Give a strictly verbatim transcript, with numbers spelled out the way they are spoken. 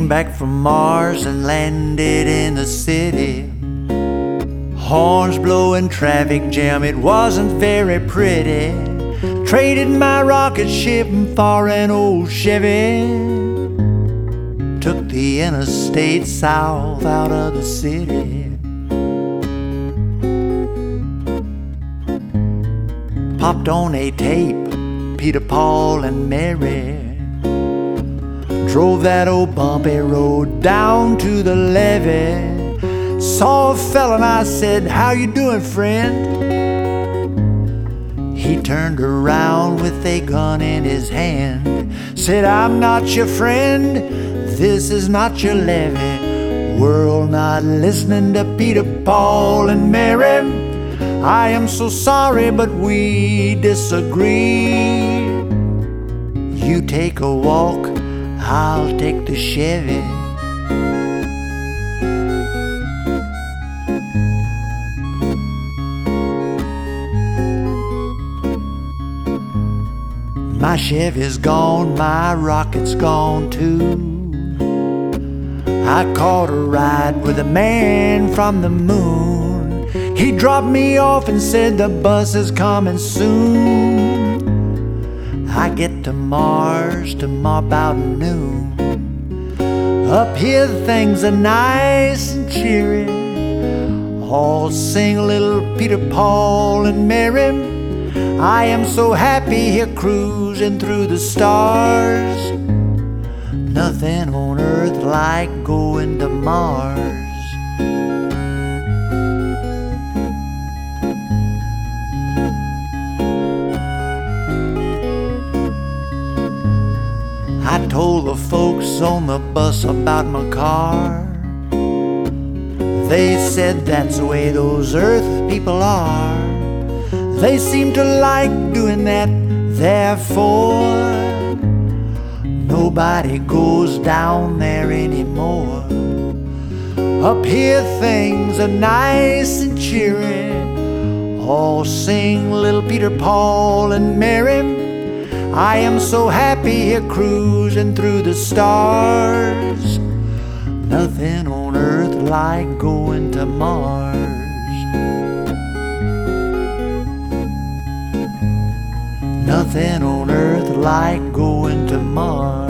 came back from Mars and landed in the city. Horns blowing, traffic jam, it wasn't very pretty. Traded my rocket ship for an old Chevy. Took the interstate south out of the city. Popped on a tape, Peter, Paul, and Mary. Drove that old bumpy road down to the levee. Saw a fella and I said, "How you doing, friend?" He turned around with a gun in his hand. Said, "I'm not your friend, this is not your levee. World not listening to Peter, Paul, and Mary. I am so sorry, but we disagree. You take a walk, I'll take the Chevy." My Chevy's gone, my rocket's gone too. I caught a ride with a man from the moon. He dropped me off and said the bus is coming soon. I get to Mars tomorrow about noon. Up here things are nice and cheery. All sing a little Peter, Paul, and Mary. I am so happy here cruising through the stars. Nothing on earth like going to Mars. I told the folks on the bus about my car. They said that's the way those earth people are. They seem to like doing that, therefore nobody goes down there anymore. Up here things are nice and cheery. All sing little Peter, Paul, and Mary. I am so happy here cruising through the stars. Nothing on earth like going to Mars. Nothing on earth like going to Mars.